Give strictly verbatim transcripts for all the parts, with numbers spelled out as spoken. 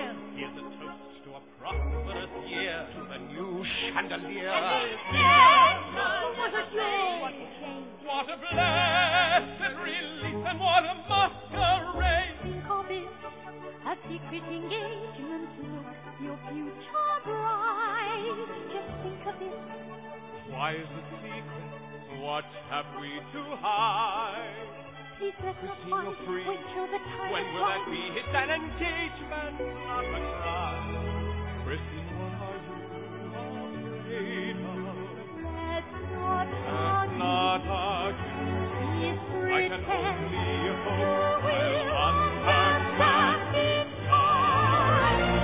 cheer. Here's a toast to a prosperous year, to the new chandelier. And this piano, what a joy! What a change! What a blessed release, and what a masquerade! Think of it, a secret engagement, look, your future bride. Just think of it. Why is the secret? What have we to hide? Please let us Christine, find, you're free. wait till the time When is will that right. be? It's an engagement, not a crime. Christine, what are you afraid of? Let's not Let's argue. not argue. Please I can pretend only you hope will I'll understand in time.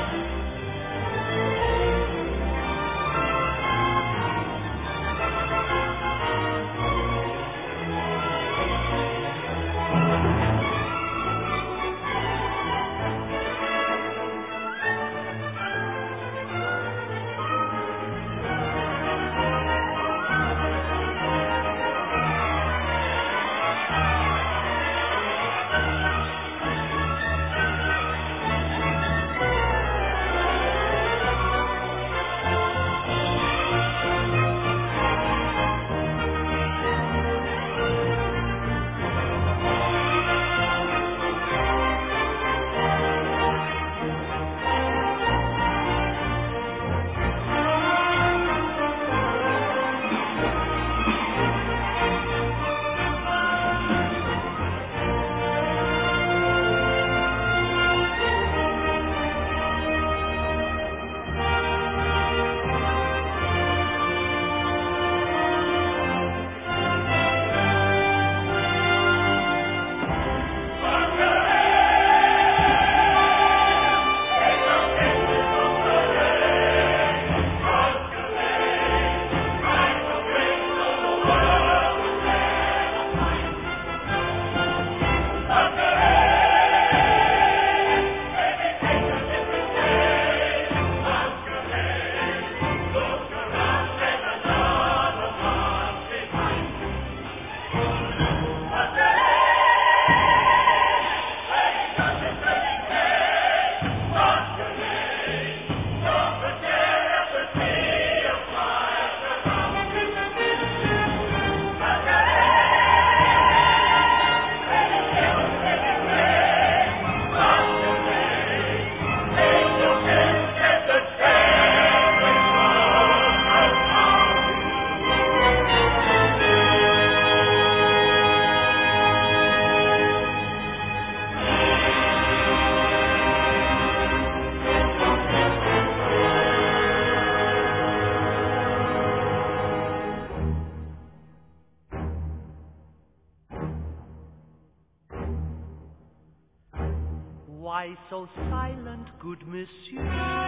Why so silent, good monsieur?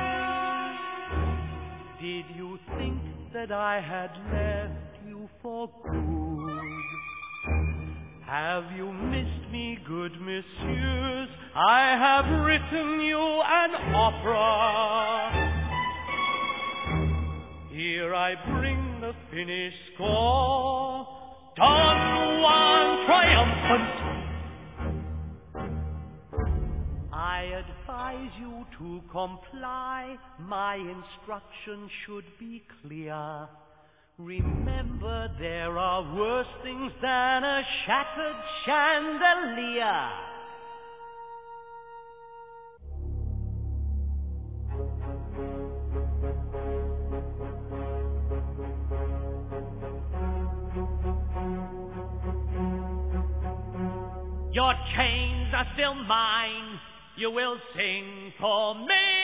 Did you think that I had left you for good? Have you missed me, good messieurs? I have written you an opera. Here I bring the finished score. Don Juan triumphant. I advise you to comply. My instructions should be clear. Remember, there are worse things than a shattered chandelier. Your chains are still mine. You will sing for me.